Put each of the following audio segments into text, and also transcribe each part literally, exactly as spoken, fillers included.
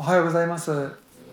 おはようございます。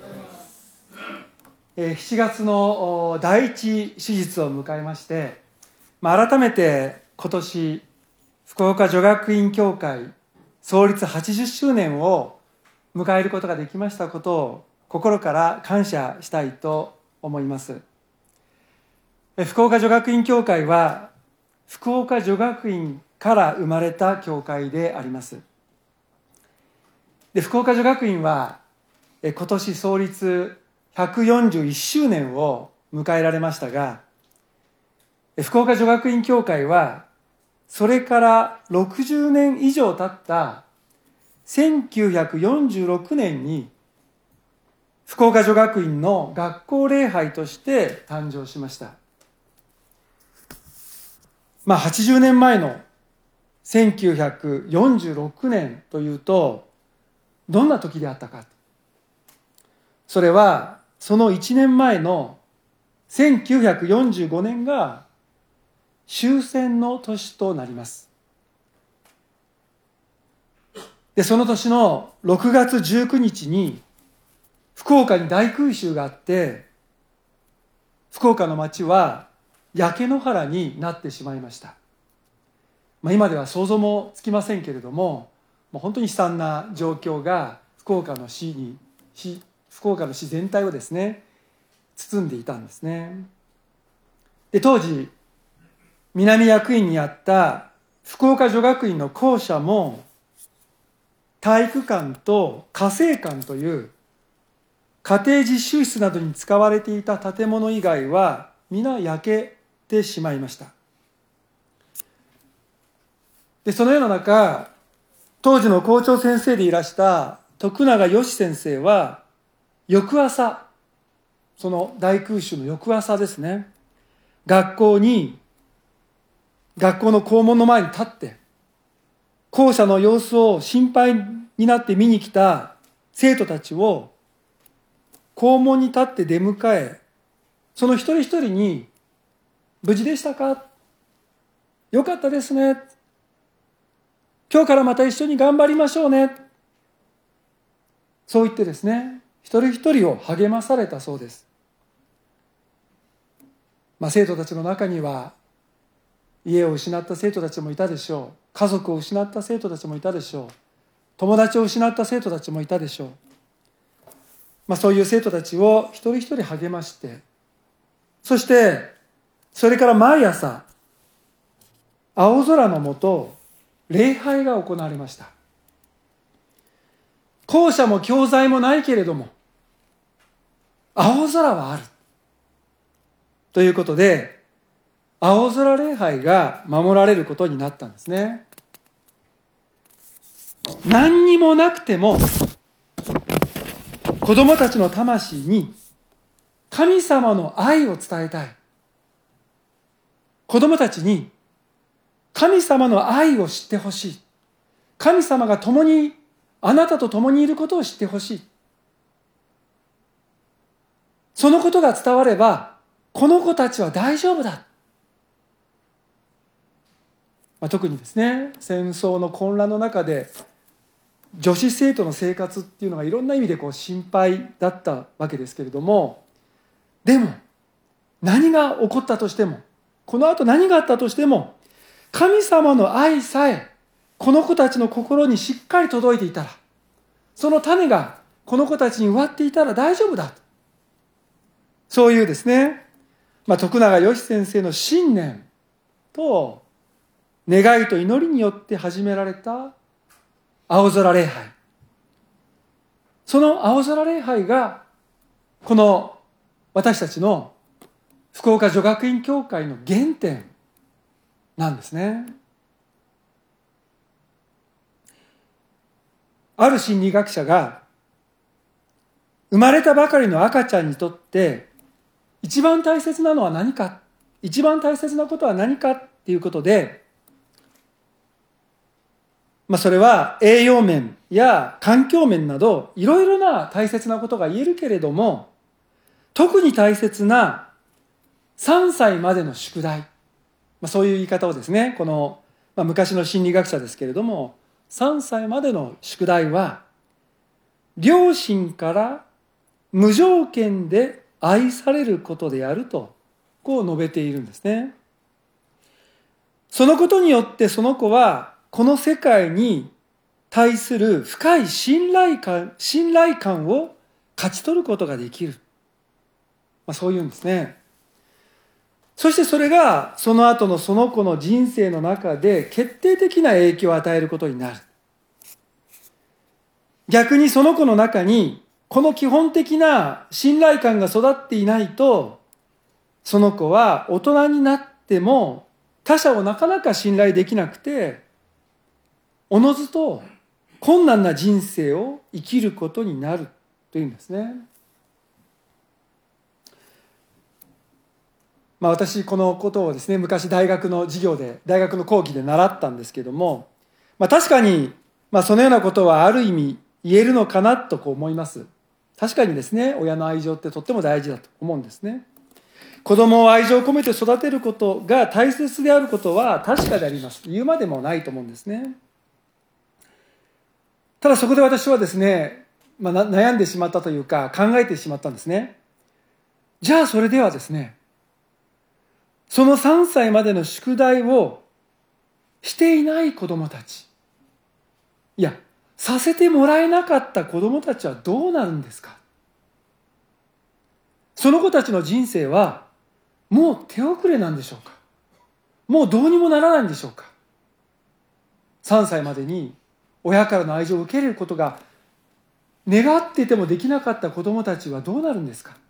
えー、しちがつの第一手術を迎えまして、まあ、改めて今年福岡女学院教会創立はちじゅっしゅうねんを迎えることができましたことを心から感謝したいと思います。えー、福岡女学院教会は福岡女学院から生まれた教会であります。で、福岡女学院は今年創立ひゃくよんじゅういっしゅうねんを迎えられましたが、福岡女学院教会はそれからろくじゅうねん以上経ったせんきゅうひゃくよんじゅうろくねんに福岡女学院の学校礼拝として誕生しました。まあはちじゅうねんまえのせんきゅうひゃくよんじゅうろくねんというとどんな時であったか。それはそのいちねんまえのせんきゅうひゃくよんじゅうごねんが終戦の年となります。で、その年のろくがつじゅうくにちに福岡に大空襲があって、福岡の町は焼け野原になってしまいました。まあ、今では想像もつきませんけれども、もう本当に悲惨な状況が福岡の市に、市福岡の市全体をですね、包んでいたんですね。で、当時、南薬院にあった福岡女学院の校舎も、体育館と家政館という家庭実習室などに使われていた建物以外は皆焼けてしまいました。で、そのような中、当時の校長先生でいらした徳永義先生は、翌朝、その大空襲の翌朝ですね、学校に、学校の校門の前に立って、校舎の様子を心配になって見に来た生徒たちを校門に立って出迎え、その一人一人に、無事でしたか？よかったですね。今日からまた一緒に頑張りましょうね。そう言ってですね、一人一人を励まされたそうです。まあ、生徒たちの中には、家を失った生徒たちもいたでしょう。家族を失った生徒たちもいたでしょう。友達を失った生徒たちもいたでしょう。まあ、そういう生徒たちを一人一人励まして、そして、それから毎朝、青空の下、礼拝が行われました。校舎も教材もないけれども、青空はある。ということで、青空礼拝が守られることになったんですね。何にもなくても、子供たちの魂に神様の愛を伝えたい。子供たちに神様の愛を知ってほしい。神様が共に、あなたと共にいることを知ってほしい。そのことが伝われば、この子たちは大丈夫だ。まあ、特にですね、戦争の混乱の中で、女子生徒の生活っていうのがいろんな意味でこう心配だったわけですけれども、でも、何が起こったとしても、この後何があったとしても、神様の愛さえ、この子たちの心にしっかり届いていたら、その種がこの子たちに植わっていたら大丈夫だ。そういうですね、まあ、徳永義先生の信念と願いと祈りによって始められた青空礼拝。その青空礼拝が、この私たちの福岡女学院教会の原点なんですね。ある心理学者が、生まれたばかりの赤ちゃんにとって一番大切なのは何か、一番大切なことは何かっていうことで、まあそれは栄養面や環境面などいろいろな大切なことが言えるけれども、特に大切なさんさいまでの宿題、まあ、そういう言い方をですね、この、まあ、昔の心理学者ですけれども、さんさいまでの宿題は両親から無条件で愛されることであると、こう述べているんですね。そのことによってその子はこの世界に対する深い信頼感、信頼感を勝ち取ることができる。まあ、そういうんですね。そしてそれがその後のその子の人生の中で決定的な影響を与えることになる。逆にその子の中にこの基本的な信頼感が育っていないと、その子は大人になっても他者をなかなか信頼できなくて、おのずと困難な人生を生きることになるというんですね。まあ私このことをですね、昔大学の授業で、大学の講義で習ったんですけども、まあ確かに、まあそのようなことはある意味言えるのかなとこう思います。確かにですね、親の愛情ってとっても大事だと思うんですね。子供を愛情を込めて育てることが大切であることは確かであります。言うまでもないと思うんですね。ただそこで私はですね、まあ、悩んでしまったというか考えてしまったんですね。じゃあそれではですね、そのさんさいまでの宿題をしていない子供たち、いや、させてもらえなかった子供たちはどうなるんですか。その子たちの人生はもう手遅れなんでしょうか。もうどうにもならないんでしょうか。さんさいまでに親からの愛情を受けることが願っていてもできなかった子供たちはどうなるんですか。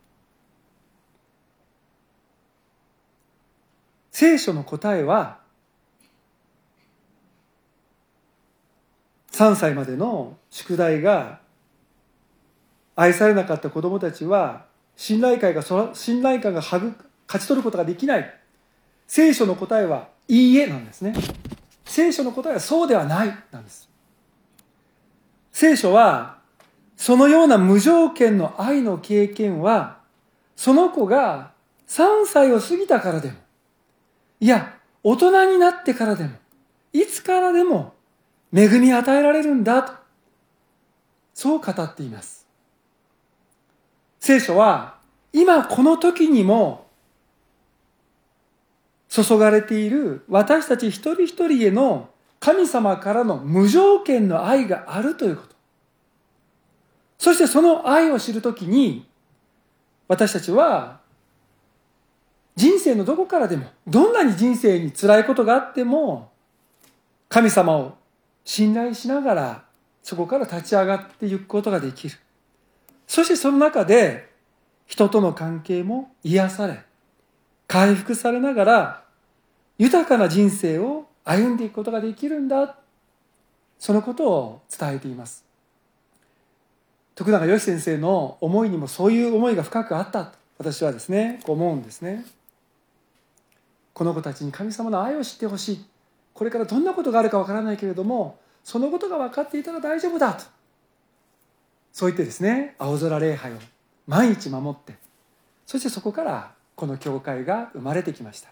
聖書の答えは、さんさいまでの宿題が愛されなかった子供たちは信頼感が信頼感が勝ち取ることができない。聖書の答えはいいえなんですね。聖書の答えはそうではないなんです。聖書はそのような無条件の愛の経験は、その子がさんさいを過ぎたからでも、いや大人になってからでも、いつからでも恵み与えられるんだと、そう語っています。聖書は今この時にも注がれている私たち一人一人への神様からの無条件の愛があるということ。そしてその愛を知るときに、私たちは人生のどこからでも、どんなに人生に辛いことがあっても、神様を信頼しながらそこから立ち上がっていくことができる。そしてその中で人との関係も癒され、回復されながら豊かな人生を歩んでいくことができるんだ。そのことを伝えています。徳永義先生の思いにもそういう思いが深くあったと私はですね、こう思うんですね。この子たちに神様の愛を知ってほしい。これからどんなことがあるかわからないけれども、そのことが分かっていたら大丈夫だと。そう言ってですね、青空礼拝を毎日守って、そしてそこからこの教会が生まれてきました。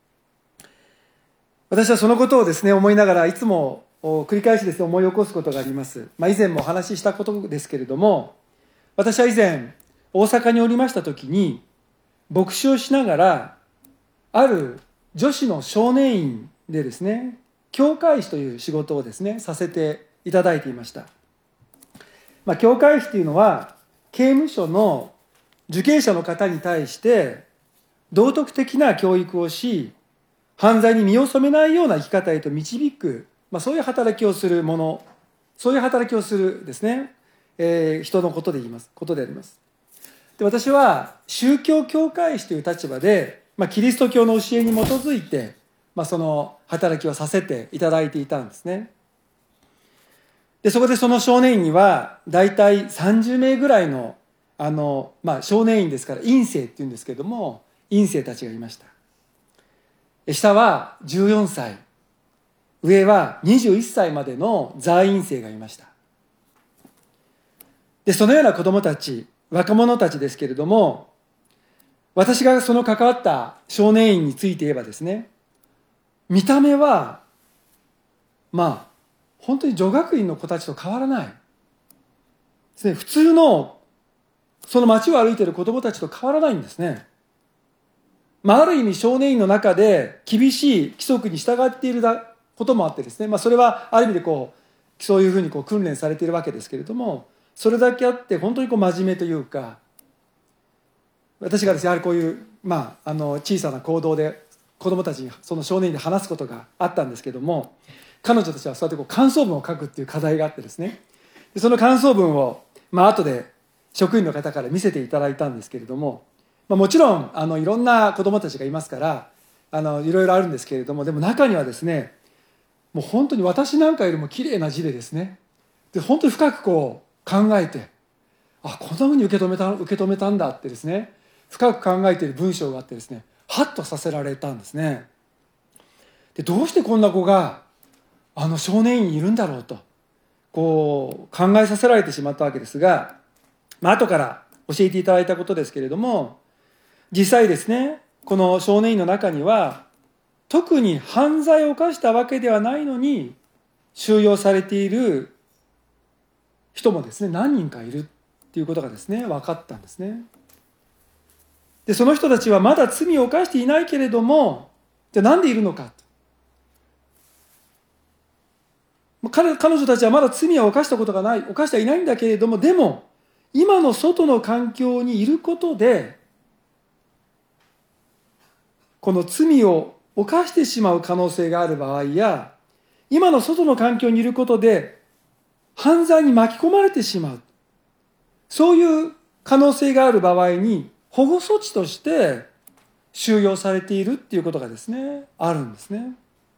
私はそのことをですね、思いながらいつも繰り返しですね、思い起こすことがあります。まあ、以前もお話ししたことですけれども、私は以前大阪におりました時に牧師をしながら、ある女子の少年院でですね、教会士という仕事をですね、させていただいていました。まあ、教会士というのは刑務所の受刑者の方に対して道徳的な教育をし、犯罪に身を染めないような生き方へと導く、まあ、そういう働きをするもの、そういう働きをするですね、えー、人のことで言います、ことであります。で、私は宗教教会士という立場で、まあ、キリスト教の教えに基づいて、まあ、その働きをさせていただいていたんですね。で、そこでその少年院にはだいたいさんじゅうめいぐらいの、あの、まあ、少年院ですから院生っていうんですけども、院生たちがいました。下はじゅうよんさい、上はにじゅういっさいまでの在院生がいました。で、そのような子供たち、若者たちですけれども、私がその関わった少年院について言えばですね、見た目はまあ本当に女学院の子たちと変わらない。 ですね、普通のその街を歩いている子どもたちと変わらないんですね。まあ、ある意味少年院の中で厳しい規則に従っていることもあってですね、まあ、それはある意味でこうそういうふうにこう訓練されているわけですけれども、それだけあって本当にこう真面目というか、私がですね、やはりこういう、まあ、あの小さな行動で子どもたちにその少年院で話すことがあったんですけども、彼女たちはそうやってこう感想文を書くっていう課題があってですね、でその感想文を、まあ後で職員の方から見せていただいたんですけれども、まあ、もちろんあのいろんな子どもたちがいますからあのいろいろあるんですけれども、でも中にはですね、もう本当に私なんかよりも綺麗な字でですね、で本当に深くこう考えて、あ、こんなふうに受け止めた受け止めたんだってですね、深く考えている文章があってですね、ハッとさせられたんですね。でどうしてこんな子があの少年院にいるんだろうとこう考えさせられてしまったわけですが、まあ後から教えていただいたことですけれども、実際ですね、この少年院の中には特に犯罪を犯したわけではないのに収容されている人もですね、何人かいるっていうことがですね、分かったんですね。でその人たちはまだ罪を犯していないけれども、じゃあなんでいるのか。彼, 彼女たちはまだ罪は犯したことがない、犯してはいないんだけれども、でも今の外の環境にいることでこの罪を犯してしまう可能性がある場合や、今の外の環境にいることで犯罪に巻き込まれてしまう、そういう可能性がある場合に保護措置として収容されているっていうことがですね、あるんですね。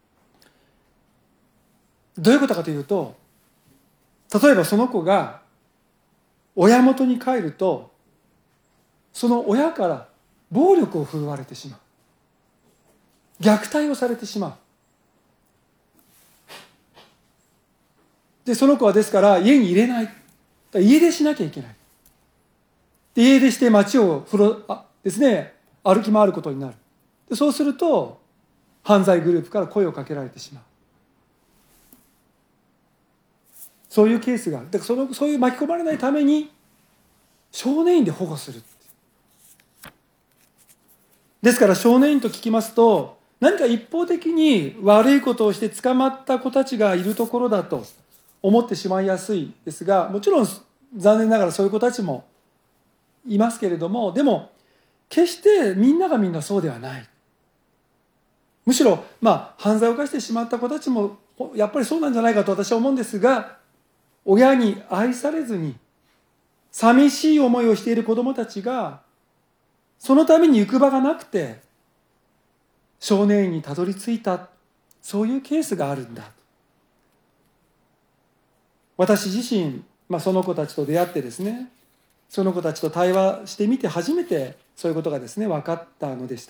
どういうことかというと、例えばその子が親元に帰ると、その親から暴力を振るわれてしまう、虐待をされてしまう。でその子はですから家に入れない、家出しなきゃいけない。で家出して街をふろあですね歩き回ることになる。でそうすると犯罪グループから声をかけられてしまう、そういうケースがある。だからそのそういう巻き込まれないために少年院で保護する。ですから少年院と聞きますと、何か一方的に悪いことをして捕まった子たちがいるところだと思ってしまいやすいですが、もちろん残念ながらそういう子たちもいますけれども、でも決してみんながみんなそうではない。むしろまあ犯罪を犯してしまった子たちもやっぱりそうなんじゃないかと私は思うんですが、親に愛されずに寂しい思いをしている子どもたちがそのために行く場がなくて少年院にたどり着いた、そういうケースがあるんだ。私自身、まあ、その子たちと出会ってですね、その子たちと対話してみて初めてそういうことがですね分かったのでした。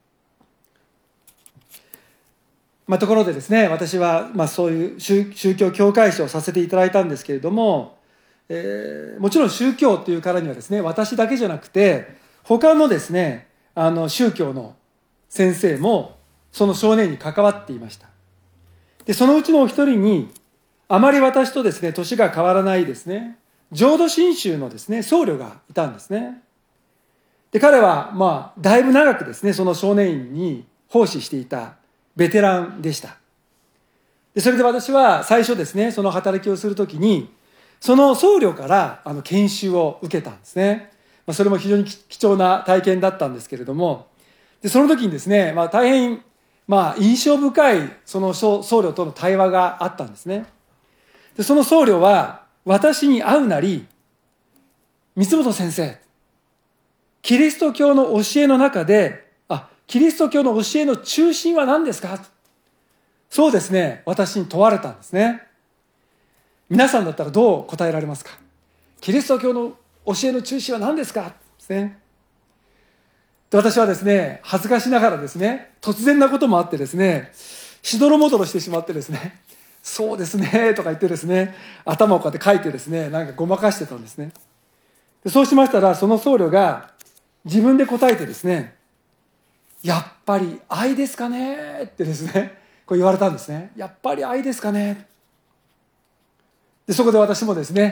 まあ、ところでですね、私はまあそういう宗教教会士をさせていただいたんですけれども、えー、もちろん宗教というからにはですね、私だけじゃなくて他のですねあの宗教の先生もその少年に関わっていました。でそのうちのお一人にあまり私とですね年が変わらないですね浄土真宗のですね僧侶がいたんですね。で彼はまあだいぶ長くですねその少年院に奉仕していたベテランでした。でそれで私は最初ですねその働きをするときにその僧侶からあの研修を受けたんですね。まあ、それも非常に貴重な体験だったんですけれども、でその時にですね、まあ、大変まあ印象深いその僧侶との対話があったんですね。でその僧侶は私に会うなり、三本先生、キリスト教の教えの中で、あ、キリスト教の教えの中心は何ですか？そうですね、私に問われたんですね。皆さんだったらどう答えられますか？キリスト教の教えの中心は何ですか？ですね。で私はですね、恥ずかしながらですね、突然なこともあってですね、しどろもどろしてしまってですね、そうですねとか言ってですね、頭をこうやって書いてですね、なんかごまかしてたんですね。でそうしましたら、その僧侶が自分で答えてですね、やっぱり愛ですかねってですね、こう言われたんですね。やっぱり愛ですかね。でそこで私もですね、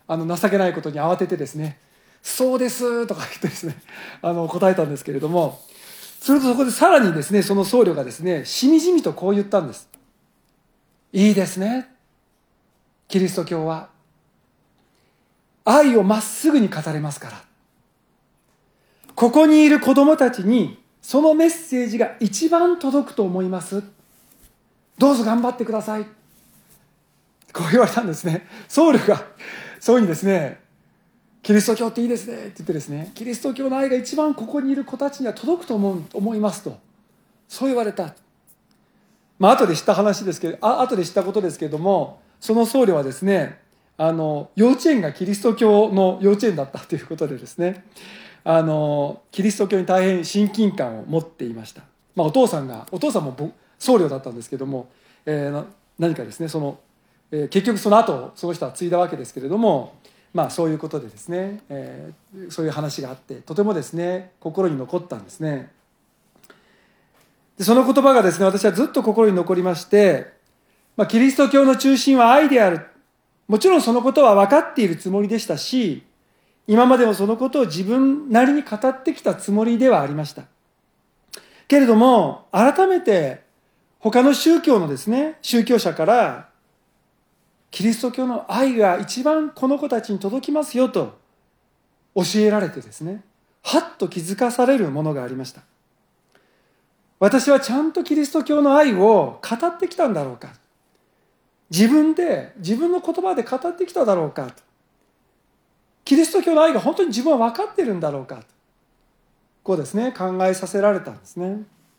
あの情けないことに慌ててですね、そうですとか言ってですね、あの答えたんですけれども、するとそこでさらにですね、その僧侶がですね、しみじみとこう言ったんです。いいですね。キリスト教は愛をまっすぐに語れますから。ここにいる子供たちにそのメッセージが一番届くと思います。どうぞ頑張ってください。こう言われたんですね。僧侶がそういうふうにですね、キリスト教っていいですねって言ってですね、キリスト教の愛が一番ここにいる子たちには届くと思う思いますと、そう言われた。まあ後で知った話ですけど、あ後で知ったことですけれども、その僧侶はですね、あの幼稚園がキリスト教の幼稚園だったということでですね、あのキリスト教に大変親近感を持っていました。まあお父さんがお父さんも僧侶だったんですけども、えー、何かですね、その、えー、結局その後その人は継いだわけですけれども、まあそういうことでですね、えー、そういう話があってとてもですね心に残ったんですね。でその言葉がですね、私はずっと心に残りまして、まあ、キリスト教の中心は愛である。もちろんそのことは分かっているつもりでしたし、今までもそのことを自分なりに語ってきたつもりではありました。けれども、改めて他の宗教のですね、宗教者から、キリスト教の愛が一番この子たちに届きますよと教えられてですね、はっと気づかされるものがありました。私はちゃんとキリスト教の愛を語ってきたんだろうか。自分で、自分の言葉で語ってきただろうかと。キリスト教の愛が本当に自分は分かっているんだろうかと。こうですね、考えさせられたんですね。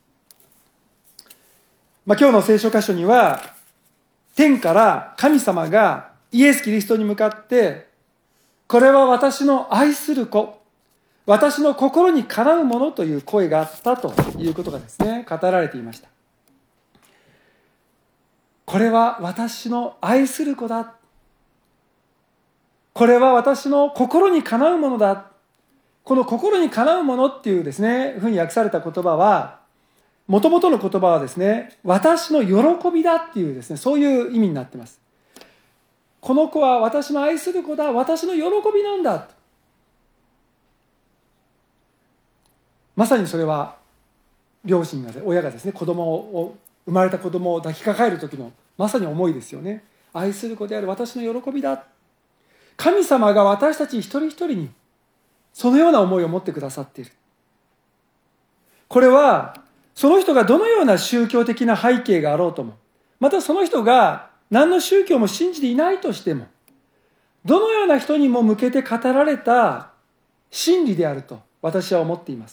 まあ、今日の聖書箇所には、天から神様がイエス・キリストに向かって、これは私の愛する子、私の心にかなうものという声があったということがですね、語られていました。これは私の愛する子だ。これは私の心にかなうものだ。この心にかなうものっていうですね、ふうに訳された言葉は、もともとの言葉はですね、私の喜びだっていうですね、そういう意味になっています。この子は私の愛する子だ。私の喜びなんだ。まさにそれは、両親が、親がですね、子供を、生まれた子供を抱きかかえる時のまさに思いですよね。愛する子である私の喜びだ。神様が私たち一人一人にそのような思いを持ってくださっている。これはその人がどのような宗教的な背景があろうとも、またその人が何の宗教も信じていないとしても、どのような人にも向けて語られた真理であると私は思っています。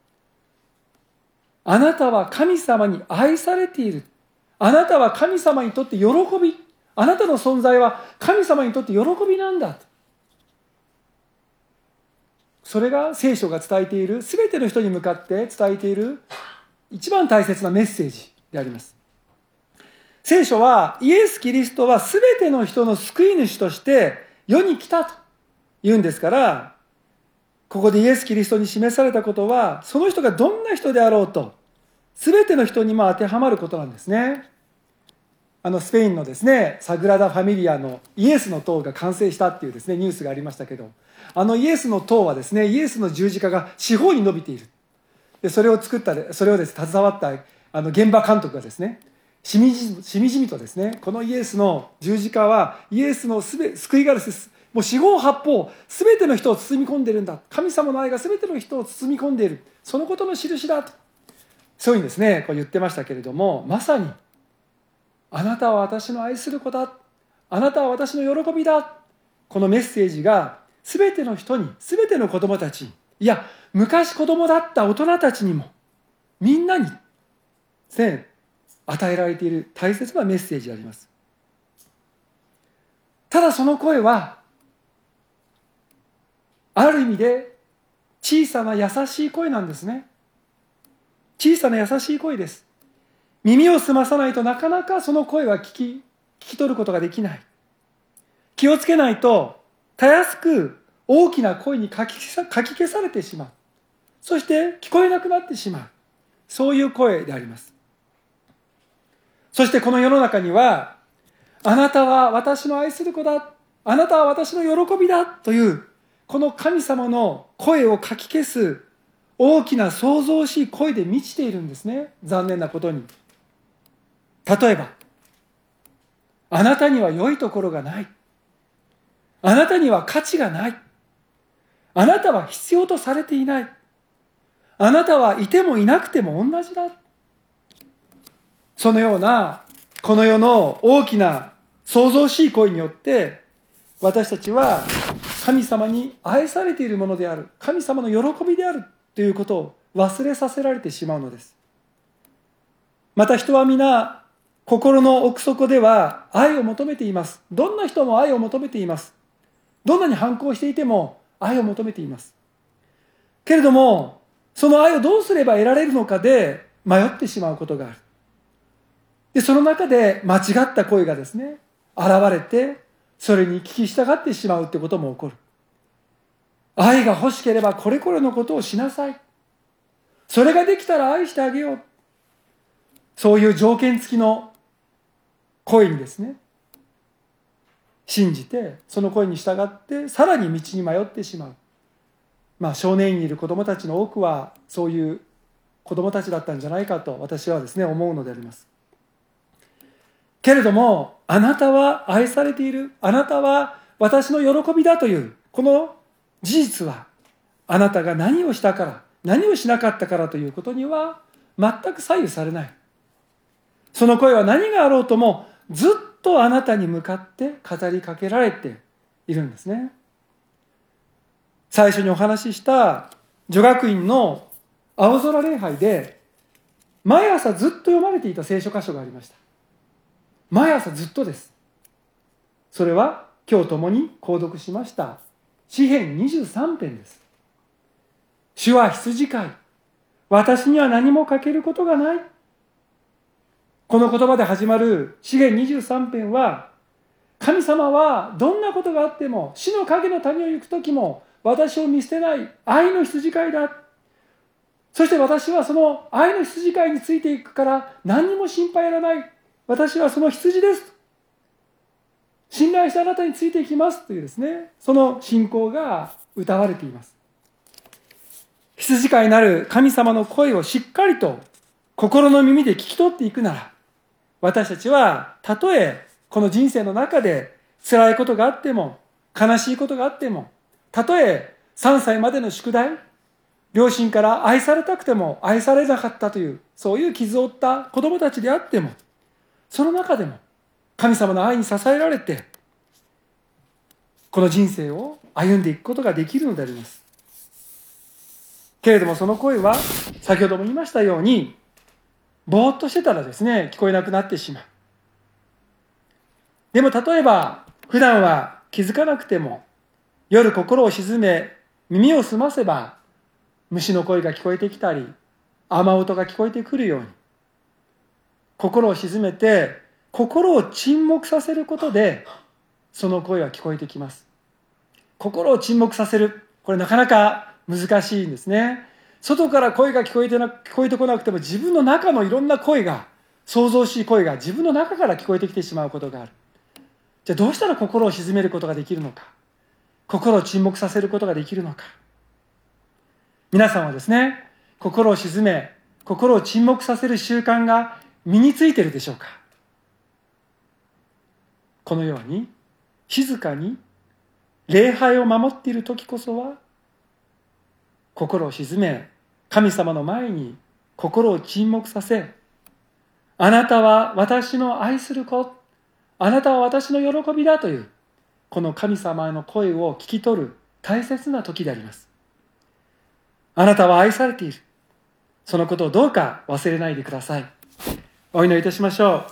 あなたは神様に愛されている。あなたは神様にとって喜び。あなたの存在は神様にとって喜びなんだ。それが聖書が伝えている、すべての人に向かって伝えている一番大切なメッセージであります。聖書はイエス・キリストはすべての人の救い主として世に来たと言うんですから、ここでイエス・キリストに示されたことは、その人がどんな人であろうと、すべての人にも当てはまることなんですね。あのスペインのですね、サグラダ・ファミリアのイエスの塔が完成したっていうですね、ニュースがありましたけど、あのイエスの塔はですね、イエスの十字架が四方に伸びている。で、それを作った、それをですね、携わったあの現場監督がですね、しみじしみじみとですね、このイエスの十字架はイエスのすべ救いがです。もう四方八方、すべての人を包み込んでいるんだ。神様の愛がすべての人を包み込んでいる。そのことの印だと。そういうふうにですね、こう言ってましたけれども、まさに、あなたは私の愛する子だ。あなたは私の喜びだ。このメッセージが、すべての人に、すべての子供たち、いや、昔子供だった大人たちにも、みんなに、ですね、与えられている大切なメッセージであります。ただその声は、ある意味で小さな優しい声なんですね。小さな優しい声です。耳を澄まさないとなかなかその声は聞き、聞き取ることができない。気をつけないと、たやすく大きな声にかき消さ、かき消されてしまう。そして聞こえなくなってしまう。そういう声であります。そしてこの世の中には、あなたは私の愛する子だ。 あなたは私の喜びだという、この神様の声をかき消す大きな創造しい声で満ちているんですね。残念なことに。例えば、あなたには良いところがない。あなたには価値がない。あなたは必要とされていない。あなたはいてもいなくても同じだ。そのような、この世の大きな創造しい声によって、私たちは神様に愛されているものである、神様の喜びであるということを忘れさせられてしまうのです。また人は皆、心の奥底では愛を求めています。どんな人も愛を求めています。どんなに反抗していても愛を求めています。けれども、その愛をどうすれば得られるのかで迷ってしまうことがある。で、その中で間違った声がですね、現れて、それに聞き従ってしまうってことも起こる。愛が欲しければこれこれのことをしなさい。それができたら愛してあげよう。そういう条件付きの声にですね、信じて、その声に従って、さらに道に迷ってしまう。まあ、少年院にいる子供たちの多くは、そういう子供たちだったんじゃないかと、私はですね、思うのであります。けれども、あなたは愛されている。あなたは私の喜びだという、この事実は、あなたが何をしたから、何をしなかったからということには、全く左右されない。その声は何があろうとも、ずっとあなたに向かって語りかけられているんですね。最初にお話しした女学院の青空礼拝で、毎朝ずっと読まれていた聖書箇所がありました。毎朝ずっとです。それは今日共に購読しました詩編にじゅうさん編です。主は羊飼い、私には何も欠けることがない。この言葉で始まる詩編にじゅうさん編は、神様はどんなことがあっても、死の影の谷を行くときも私を見捨てない愛の羊飼いだ。そして私はその愛の羊飼いについていくから何にも心配いらない。私はその羊です。信頼してあなたについていきますというですね、その信仰が歌われています。羊飼いなる神様の声をしっかりと心の耳で聞き取っていくなら、私たちはたとえこの人生の中で辛いことがあっても、悲しいことがあっても、たとえさんさいまでの宿題、両親から愛されたくても愛されなかったという、そういう傷を負った子供たちであっても、その中でも神様の愛に支えられて、この人生を歩んでいくことができるのであります。けれどもその声は、先ほども言いましたように、ぼーっとしてたらですね、聞こえなくなってしまう。でも例えば、普段は気づかなくても、夜心を静め、耳を澄ませば、虫の声が聞こえてきたり、雨音が聞こえてくるように、心を静めて、心を沈黙させることで、その声は聞こえてきます。心を沈黙させる。これなかなか難しいんですね。外から声が聞こえてな、聞こえてこなくても、自分の中のいろんな声が、創造しい声が自分の中から聞こえてきてしまうことがある。じゃあどうしたら心を静めることができるのか。心を沈黙させることができるのか。皆さんはですね、心を静め、心を沈黙させる習慣が身についているでしょうか。このように静かに礼拝を守っている時こそは、心を静め、神様の前に心を沈黙させ、あなたは私の愛する子、あなたは私の喜びだという、この神様の声を聞き取る大切な時であります。あなたは愛されている。そのことをどうか忘れないでください。お祈りいたしましょう。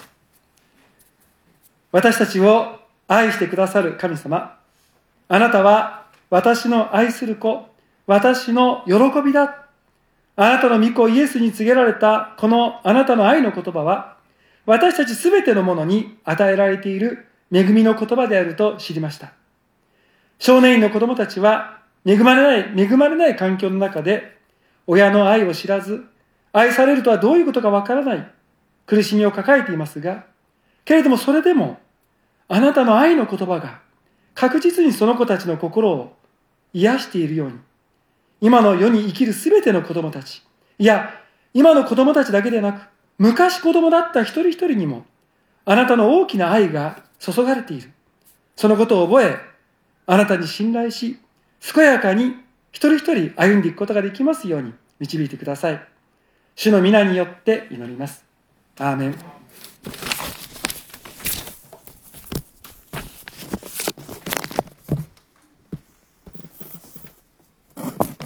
私たちを愛してくださる神様、あなたは私の愛する子、私の喜びだ。あなたの御子イエスに告げられたこのあなたの愛の言葉は、私たちすべてのものに与えられている恵みの言葉であると知りました。少年院の子供たちは恵まれない、恵まれない環境の中で、親の愛を知らず、愛されるとはどういうことかわからない苦しみを抱えていますが、けれどもそれでも、あなたの愛の言葉が確実にその子たちの心を癒しているように、今の世に生きるすべての子供たち、いや、今の子供たちだけでなく、昔子供だった一人一人にも、あなたの大きな愛が注がれている。そのことを覚え、あなたに信頼し、健やかに一人一人歩んでいくことができますように導いてください。主の皆によって祈ります。アーメン。